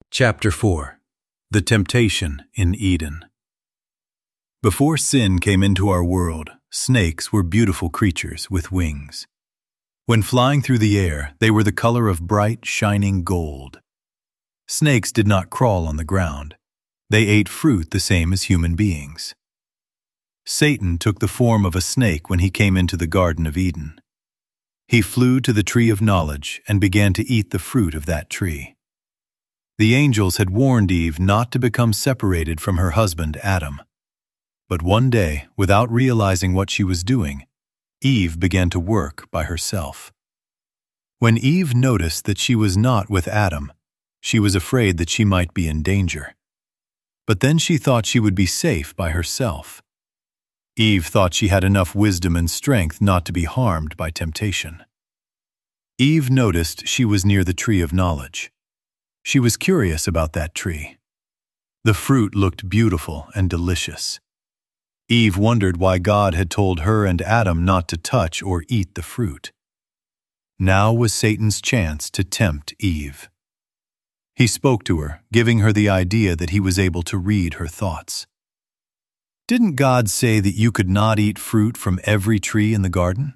Chapter 4. The Temptation in Eden. Before sin came into our world, snakes were beautiful creatures with wings. When flying through the air, they were the color of bright, shining gold. Snakes did not crawl on the ground. They ate fruit the same as human beings. Satan took the form of a snake when he came into the Garden of Eden. He flew to the tree of knowledge and began to eat the fruit of that tree. The angels had warned Eve not to become separated from her husband Adam. But one day, without realizing what she was doing, Eve began to work by herself. When Eve noticed that she was not with Adam, she was afraid that she might be in danger. But then she thought she would be safe by herself. Eve thought she had enough wisdom and strength not to be harmed by temptation. Eve noticed she was near the tree of knowledge. She was curious about that tree. The fruit looked beautiful and delicious. Eve wondered why God had told her and Adam not to touch or eat the fruit. Now was Satan's chance to tempt Eve. He spoke to her, giving her the idea that he was able to read her thoughts. Didn't God say that you could not eat fruit from every tree in the garden?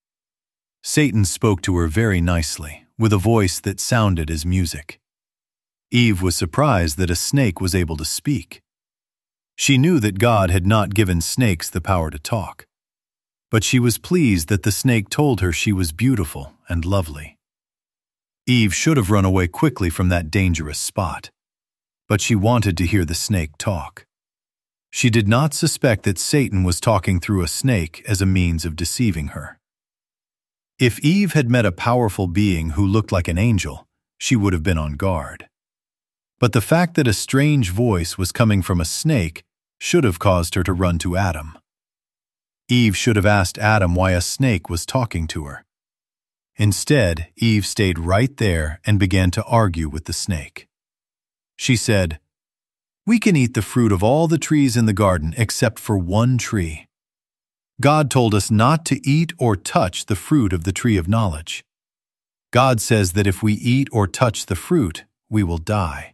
Satan spoke to her very nicely, with a voice that sounded as music. Eve was surprised that a snake was able to speak. She knew that God had not given snakes the power to talk, but she was pleased that the snake told her she was beautiful and lovely. Eve should have run away quickly from that dangerous spot, but she wanted to hear the snake talk. She did not suspect that Satan was talking through a snake as a means of deceiving her. If Eve had met a powerful being who looked like an angel, she would have been on guard. But the fact that a strange voice was coming from a snake should have caused her to run to Adam. Eve should have asked Adam why a snake was talking to her. Instead, Eve stayed right there and began to argue with the snake. She said, "We can eat the fruit of all the trees in the garden except for one tree. God told us not to eat or touch the fruit of the tree of knowledge. God says that if we eat or touch the fruit, we will die."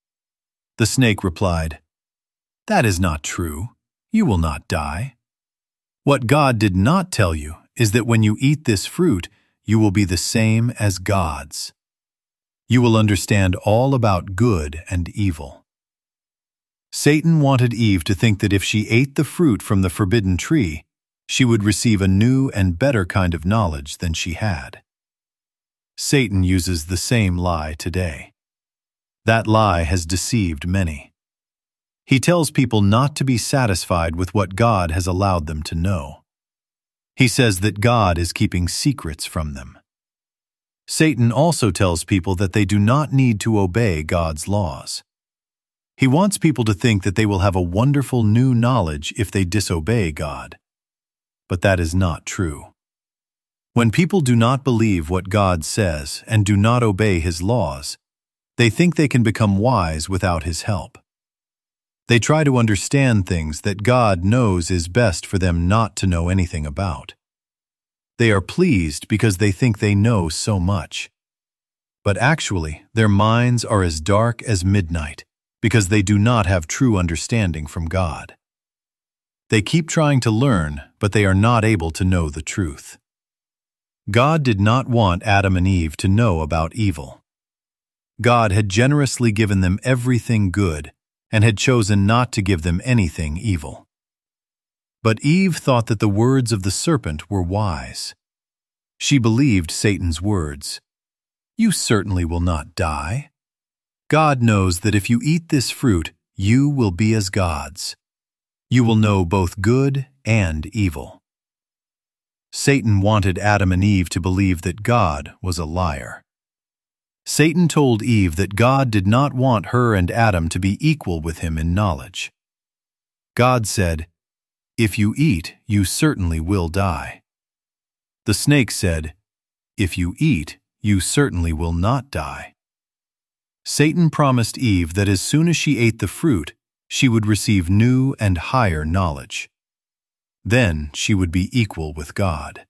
The snake replied, "That is not true. You will not die. What God did not tell you is that when you eat this fruit, you will be the same as gods. You will understand all about good and evil." Satan wanted Eve to think that if she ate the fruit from the forbidden tree, she would receive a new and better kind of knowledge than she had. Satan uses the same lie today. That lie has deceived many. He tells people not to be satisfied with what God has allowed them to know. He says that God is keeping secrets from them. Satan also tells people that they do not need to obey God's laws. He wants people to think that they will have a wonderful new knowledge if they disobey God. But that is not true. When people do not believe what God says and do not obey His laws, they think they can become wise without His help. They try to understand things that God knows is best for them not to know anything about. They are pleased because they think they know so much. But actually, their minds are as dark as midnight because they do not have true understanding from God. They keep trying to learn, but they are not able to know the truth. God did not want Adam and Eve to know about evil. God had generously given them everything good and had chosen not to give them anything evil. But Eve thought that the words of the serpent were wise. She believed Satan's words. "You certainly will not die. God knows that if you eat this fruit, you will be as gods. You will know both good and evil." Satan wanted Adam and Eve to believe that God was a liar. Satan told Eve that God did not want her and Adam to be equal with him in knowledge. God said, "If you eat, you certainly will die." The snake said, "If you eat, you certainly will not die." Satan promised Eve that as soon as she ate the fruit, she would receive new and higher knowledge. Then she would be equal with God.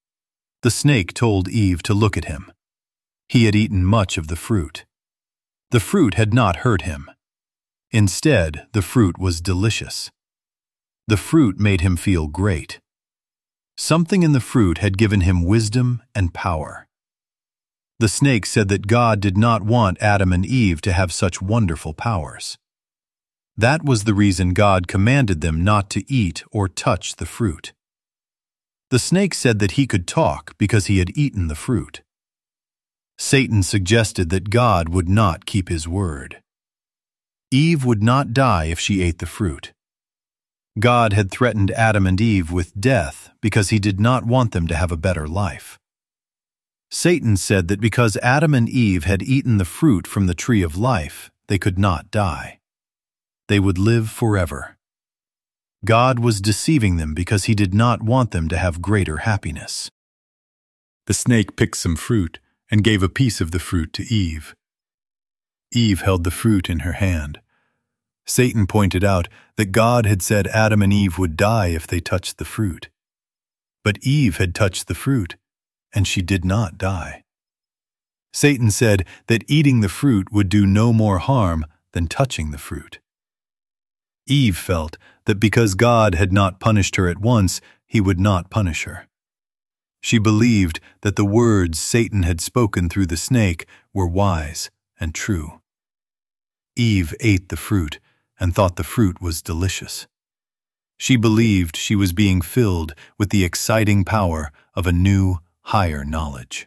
The snake told Eve to look at him. He had eaten much of the fruit. The fruit had not hurt him. Instead, the fruit was delicious. The fruit made him feel great. Something in the fruit had given him wisdom and power. The snake said that God did not want Adam and Eve to have such wonderful powers. That was the reason God commanded them not to eat or touch the fruit. The snake said that he could talk because he had eaten the fruit. Satan suggested that God would not keep his word. Eve would not die if she ate the fruit. God had threatened Adam and Eve with death because he did not want them to have a better life. Satan said that because Adam and Eve had eaten the fruit from the tree of life, they could not die. They would live forever. God was deceiving them because he did not want them to have greater happiness. The snake picked some fruit and gave a piece of the fruit to Eve. Eve held the fruit in her hand. Satan pointed out that God had said Adam and Eve would die if they touched the fruit. But Eve had touched the fruit, and she did not die. Satan said that eating the fruit would do no more harm than touching the fruit. Eve felt that because God had not punished her at once, he would not punish her. She believed that the words Satan had spoken through the snake were wise and true. Eve ate the fruit and thought the fruit was delicious. She believed she was being filled with the exciting power of a new, higher knowledge.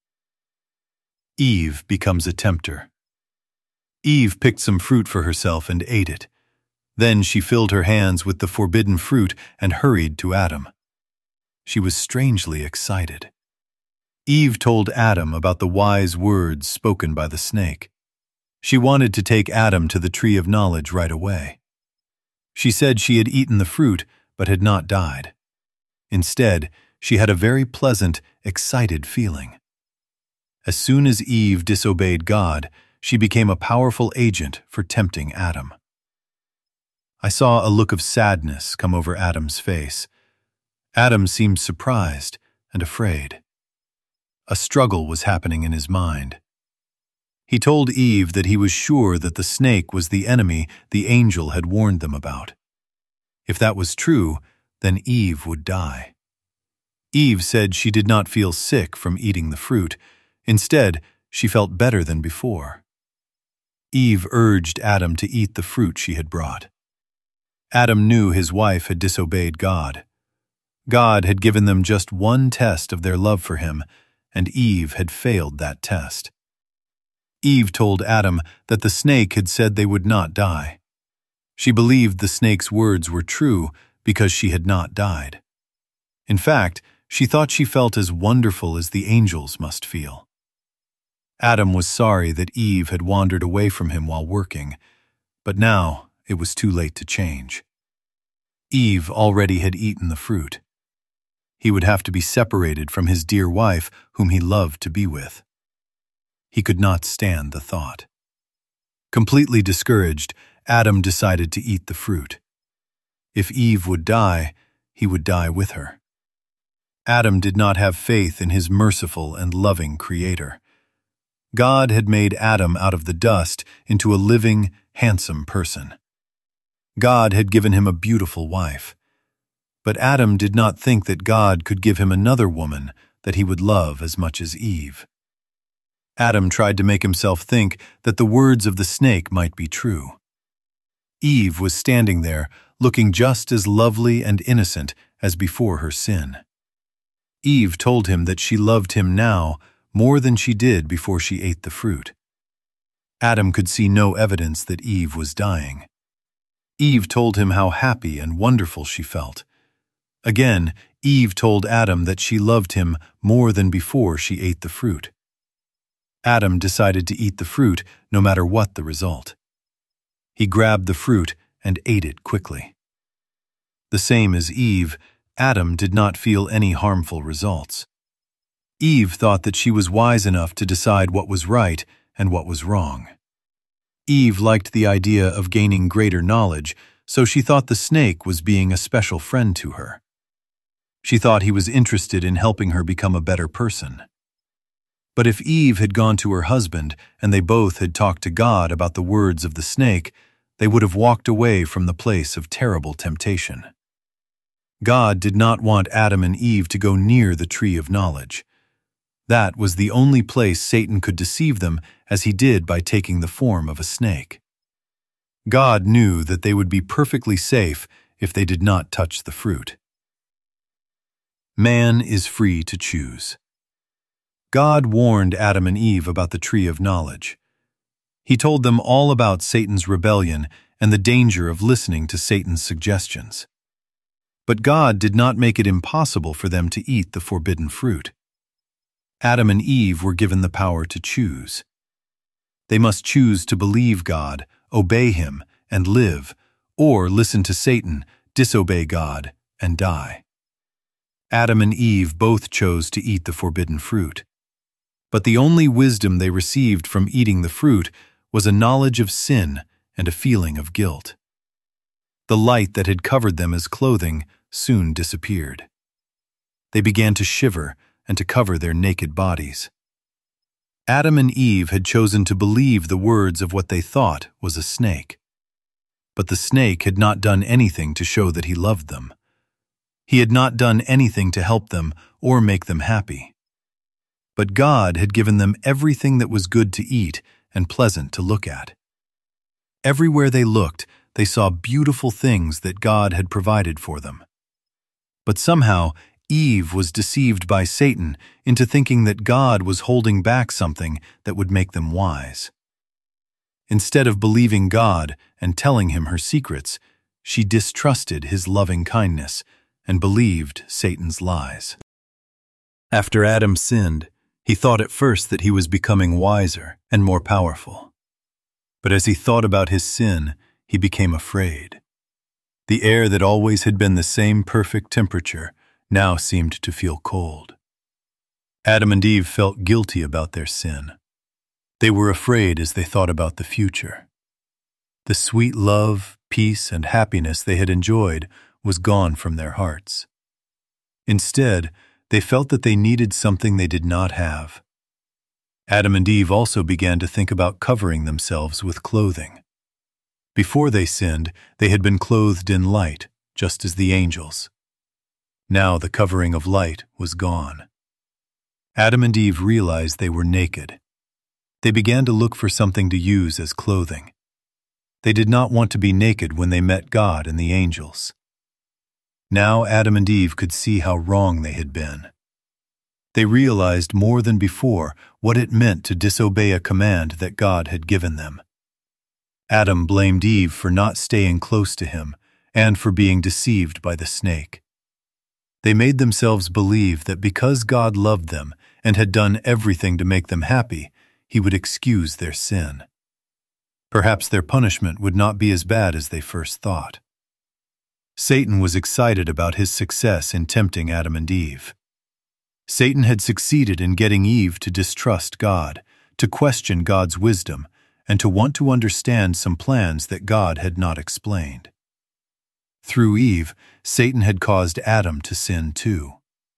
Eve becomes a tempter. Eve picked some fruit for herself and ate it. Then she filled her hands with the forbidden fruit and hurried to Adam. She was strangely excited. Eve told Adam about the wise words spoken by the snake. She wanted to take Adam to the tree of knowledge right away. She said she had eaten the fruit but had not died. Instead, she had a very pleasant, excited feeling. As soon as Eve disobeyed God, she became a powerful agent for tempting Adam. I saw a look of sadness come over Adam's face. Adam seemed surprised and afraid. A struggle was happening in his mind. He told Eve that he was sure that the snake was the enemy the angel had warned them about. If that was true, then Eve would die. Eve said she did not feel sick from eating the fruit. Instead, she felt better than before. Eve urged Adam to eat the fruit she had brought. Adam knew his wife had disobeyed God. God had given them just one test of their love for him, and Eve had failed that test. Eve told Adam that the snake had said they would not die. She believed the snake's words were true because she had not died. In fact, she thought she felt as wonderful as the angels must feel. Adam was sorry that Eve had wandered away from him while working, but now it was too late to change. Eve already had eaten the fruit. He would have to be separated from his dear wife whom he loved to be with. He could not stand the thought. Completely discouraged, Adam decided to eat the fruit. If Eve would die, he would die with her. Adam did not have faith in his merciful and loving Creator. God had made Adam out of the dust into a living, handsome person. God had given him a beautiful wife. But Adam did not think that God could give him another woman that he would love as much as Eve. Adam tried to make himself think that the words of the snake might be true. Eve was standing there, looking just as lovely and innocent as before her sin. Eve told him that she loved him now more than she did before she ate the fruit. Adam could see no evidence that Eve was dying. Eve told him how happy and wonderful she felt. Again, Eve told Adam that she loved him more than before she ate the fruit. Adam decided to eat the fruit no matter what the result. He grabbed the fruit and ate it quickly. The same as Eve, Adam did not feel any harmful results. Eve thought that she was wise enough to decide what was right and what was wrong. Eve liked the idea of gaining greater knowledge, so she thought the snake was being a special friend to her. She thought he was interested in helping her become a better person. But if Eve had gone to her husband and they both had talked to God about the words of the snake, they would have walked away from the place of terrible temptation. God did not want Adam and Eve to go near the tree of knowledge. That was the only place Satan could deceive them, as he did by taking the form of a snake. God knew that they would be perfectly safe if they did not touch the fruit. Man is free to choose. God warned Adam and Eve about the tree of knowledge. He told them all about Satan's rebellion and the danger of listening to Satan's suggestions. But God did not make it impossible for them to eat the forbidden fruit. Adam and Eve were given the power to choose. They must choose to believe God, obey Him, and live, or listen to Satan, disobey God, and die. Adam and Eve both chose to eat the forbidden fruit. But the only wisdom they received from eating the fruit was a knowledge of sin and a feeling of guilt. The light that had covered them as clothing soon disappeared. They began to shiver and to cover their naked bodies. Adam and Eve had chosen to believe the words of what they thought was a snake. But the snake had not done anything to show that he loved them. He had not done anything to help them or make them happy. But God had given them everything that was good to eat and pleasant to look at. Everywhere they looked, they saw beautiful things that God had provided for them. But somehow, Eve was deceived by Satan into thinking that God was holding back something that would make them wise. Instead of believing God and telling Him her secrets, she distrusted His loving kindness and believed Satan's lies. After Adam sinned, he thought at first that he was becoming wiser and more powerful. But as he thought about his sin, he became afraid. The air that always had been the same perfect temperature now seemed to feel cold. Adam and Eve felt guilty about their sin. They were afraid as they thought about the future. The sweet love, peace, and happiness they had enjoyed was gone from their hearts. Instead, they felt that they needed something they did not have. Adam and Eve also began to think about covering themselves with clothing. Before they sinned, they had been clothed in light, just as the angels. Now the covering of light was gone. Adam and Eve realized they were naked. They began to look for something to use as clothing. They did not want to be naked when they met God and the angels. Now Adam and Eve could see how wrong they had been. They realized more than before what it meant to disobey a command that God had given them. Adam blamed Eve for not staying close to him and for being deceived by the snake. They made themselves believe that because God loved them and had done everything to make them happy, He would excuse their sin. Perhaps their punishment would not be as bad as they first thought. Satan was excited about his success in tempting Adam and Eve. Satan had succeeded in getting Eve to distrust God, to question God's wisdom, and to want to understand some plans that God had not explained. Through Eve, Satan had caused Adam to sin too.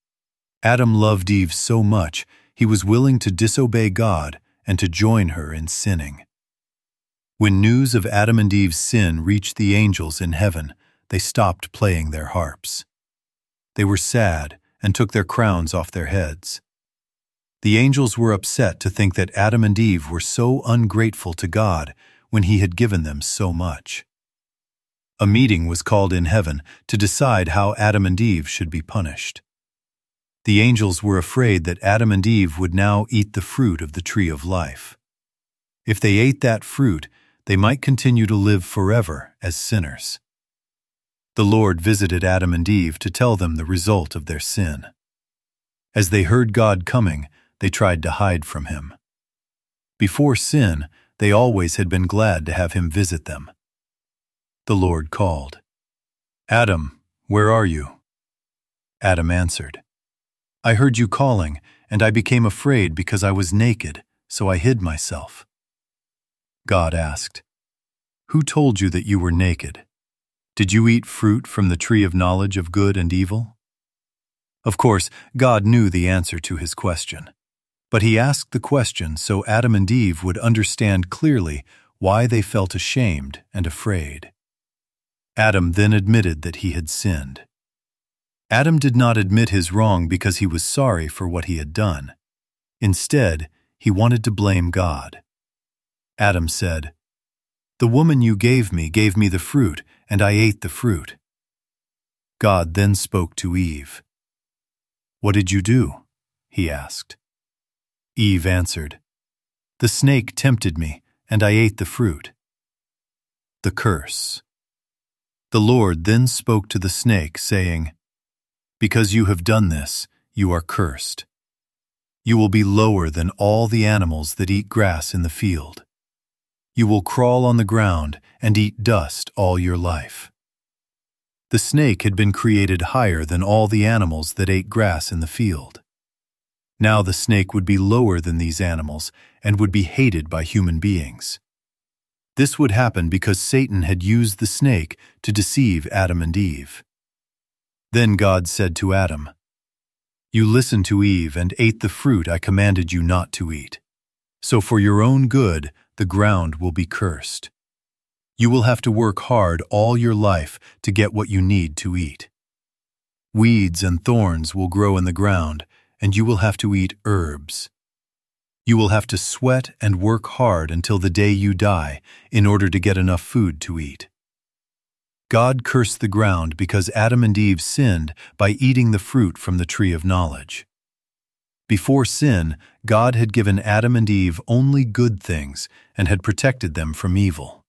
Adam loved Eve so much, he was willing to disobey God and to join her in sinning. When news of Adam and Eve's sin reached the angels in heaven, they stopped playing their harps. They were sad and took their crowns off their heads. The angels were upset to think that Adam and Eve were so ungrateful to God when He had given them so much. A meeting was called in heaven to decide how Adam and Eve should be punished. The angels were afraid that Adam and Eve would now eat the fruit of the tree of life. If they ate that fruit, they might continue to live forever as sinners. The Lord visited Adam and Eve to tell them the result of their sin. As they heard God coming, they tried to hide from Him. Before sin, they always had been glad to have Him visit them. The Lord called, "Adam, where are you?" Adam answered, "I heard you calling, and I became afraid because I was naked, so I hid myself." God asked, "Who told you that you were naked? Did you eat fruit from the tree of knowledge of good and evil?" Of course, God knew the answer to his question. But he asked the question so Adam and Eve would understand clearly why they felt ashamed and afraid. Adam then admitted that he had sinned. Adam did not admit his wrong because he was sorry for what he had done. Instead, he wanted to blame God. Adam said, "The woman you gave me the fruit, and I ate the fruit." God then spoke to Eve. "What did you do?" he asked. Eve answered, "The snake tempted me, and I ate the fruit." The curse. The Lord then spoke to the snake, saying, "Because you have done this, you are cursed. You will be lower than all the animals that eat grass in the field. You will crawl on the ground and eat dust all your life." The snake had been created higher than all the animals that ate grass in the field. Now the snake would be lower than these animals and would be hated by human beings. This would happen because Satan had used the snake to deceive Adam and Eve. Then God said to Adam, "You listened to Eve and ate the fruit I commanded you not to eat. So for your own good, the ground will be cursed. You will have to work hard all your life to get what you need to eat. Weeds and thorns will grow in the ground, and you will have to eat herbs. You will have to sweat and work hard until the day you die in order to get enough food to eat." God cursed the ground because Adam and Eve sinned by eating the fruit from the tree of knowledge. Before sin, God had given Adam and Eve only good things and had protected them from evil.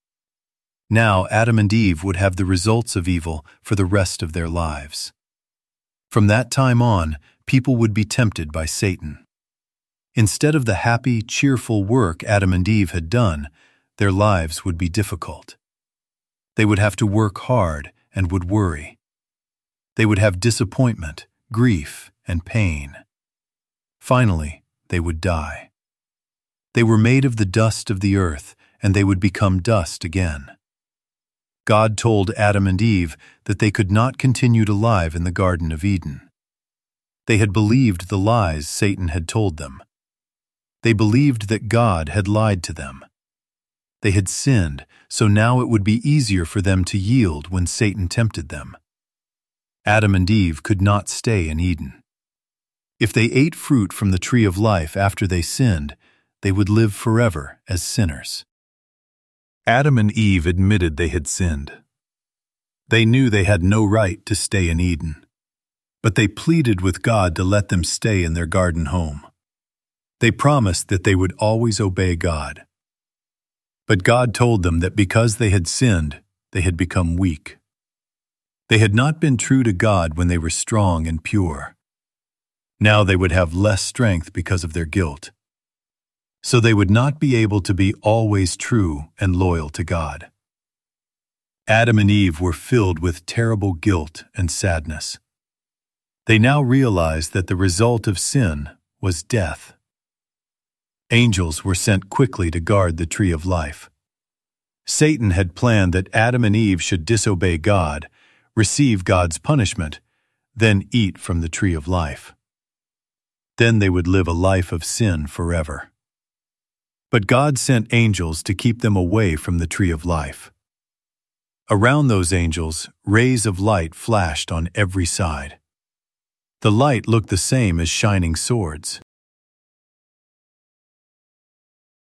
Now Adam and Eve would have the results of evil for the rest of their lives. From that time on, people would be tempted by Satan. Instead of the happy, cheerful work Adam and Eve had done, their lives would be difficult. They would have to work hard and would worry. They would have disappointment, grief, and pain. Finally, they would die. They were made of the dust of the earth, and they would become dust again. God told Adam and Eve that they could not continue to live in the Garden of Eden. They had believed the lies Satan had told them. They believed that God had lied to them. They had sinned, so now it would be easier for them to yield when Satan tempted them. Adam and Eve could not stay in Eden. If they ate fruit from the tree of life after they sinned, they would live forever as sinners. Adam and Eve admitted they had sinned. They knew they had no right to stay in Eden, but they pleaded with God to let them stay in their garden home. They promised that they would always obey God. But God told them that because they had sinned, they had become weak. They had not been true to God when they were strong and pure. Now they would have less strength because of their guilt. So they would not be able to be always true and loyal to God. Adam and Eve were filled with terrible guilt and sadness. They now realized that the result of sin was death. Angels were sent quickly to guard the tree of life. Satan had planned that Adam and Eve should disobey God, receive God's punishment, then eat from the tree of life. Then they would live a life of sin forever. But God sent angels to keep them away from the tree of life. Around those angels, rays of light flashed on every side. The light looked the same as shining swords.